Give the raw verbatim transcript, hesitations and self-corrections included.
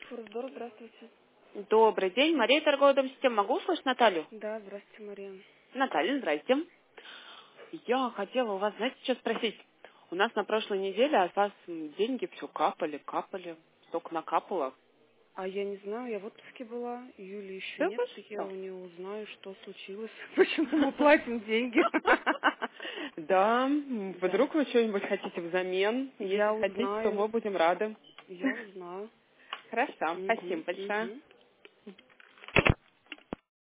Фурсдор, здравствуйте. Добрый день, Мария, торговая дом систем. Могу услышать Наталью? Да, здравствуйте, Мария. Наталья, здрасте. Я хотела у вас, знаете, что спросить? У нас на прошлой неделе от вас м, деньги все капали, капали, столько накапало. А я не знаю, я в отпуске была, Юли еще Да нет, вы я что? у нее узнаю, что случилось, почему мы платим деньги. Да, м, Да, вдруг вы что-нибудь хотите взамен? я Если хотите, то узнаю, мы будем рады. я узнаю. Хорошо, спасибо Мгм, большое. мгм.